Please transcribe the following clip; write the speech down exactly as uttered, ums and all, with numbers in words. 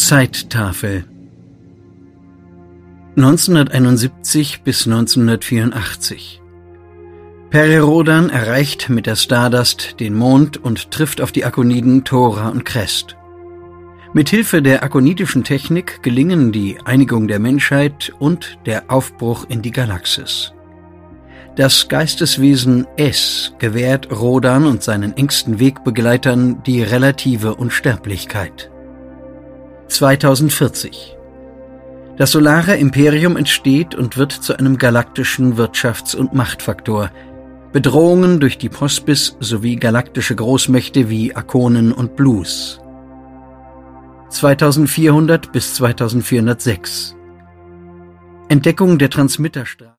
Zeittafel neunzehnhunderteinundsiebzig bis neunzehnhundertvierundachtzig. Peri Rodan erreicht mit der Stardust den Mond und trifft auf die Akoniden Thora und Crest. Mithilfe der akonidischen Technik gelingen die Einigung der Menschheit und der Aufbruch in die Galaxis. Das Geisteswesen Es gewährt Rodan und seinen engsten Wegbegleitern die relative Unsterblichkeit. zweitausendvierzig. Das Solare Imperium entsteht und wird zu einem galaktischen Wirtschafts- und Machtfaktor. Bedrohungen durch die Prospis sowie galaktische Großmächte wie Akonen und Blues. zweitausendvierhundert bis zweitausendvierhundertsechs. Entdeckung der Transmitterstrahlung.